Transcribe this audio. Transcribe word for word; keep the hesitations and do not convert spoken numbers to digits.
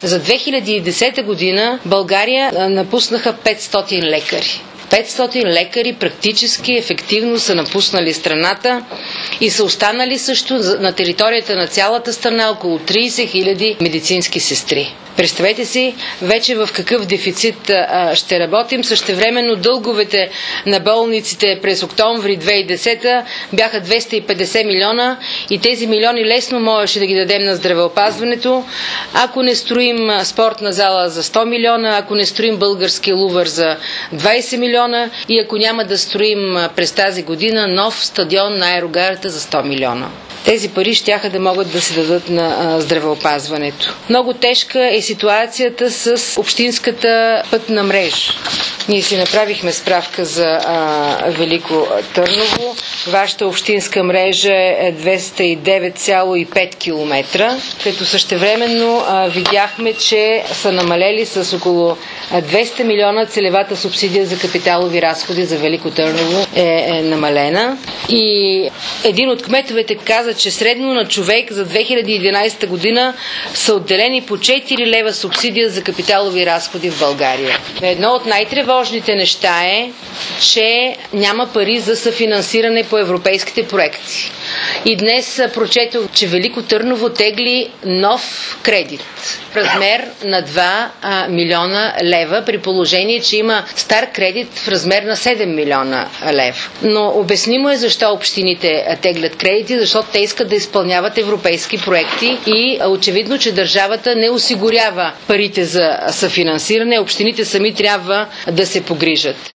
За две хиляди и десета година България напуснаха петстотин лекари. петстотин лекари практически ефективно са напуснали страната и са останали също на територията на цялата страна около трийсет хиляди медицински сестри. Представете си вече в какъв дефицит а, ще работим. Същевременно дълговете на болниците през октомври две хиляди и десета бяха двеста и петдесет милиона и тези милиони лесно можеше да ги дадем на здравеопазването, ако не строим спортна зала за сто милиона, ако не строим български лувър за двайсет милиона и ако няма да строим през тази година нов стадион на аерогарата за сто милиона. Тези пари щяха да могат да се дадат на а, здравеопазването. Много тежка е ситуацията с общинската пътна мрежа. Ние си направихме справка за а, Велико Търново. Вашата общинска мрежа е двеста и девет цяло и пет километра, като същевременно а, видяхме, че са намалели с около двеста милиона целевата субсидия за капиталови разходи за Велико Търново е, е намалена. И един от кметовете каза, че средно на човек за две хиляди и единайсета година са отделени по четири лева субсидия за капиталови разходи в България. Едно от най-тревожните неща е, че няма пари за съфинансиране по европейските проекти. И днес прочетох, че Велико Търново тегли нов кредит в размер на два милиона лева, при положение, че има стар кредит в размер на седем милиона лева. Но обяснимо е защо общините теглят кредити, защото те искат да изпълняват европейски проекти и очевидно, че държавата не осигурява парите за съфинансиране, общините сами трябва да се погрижат.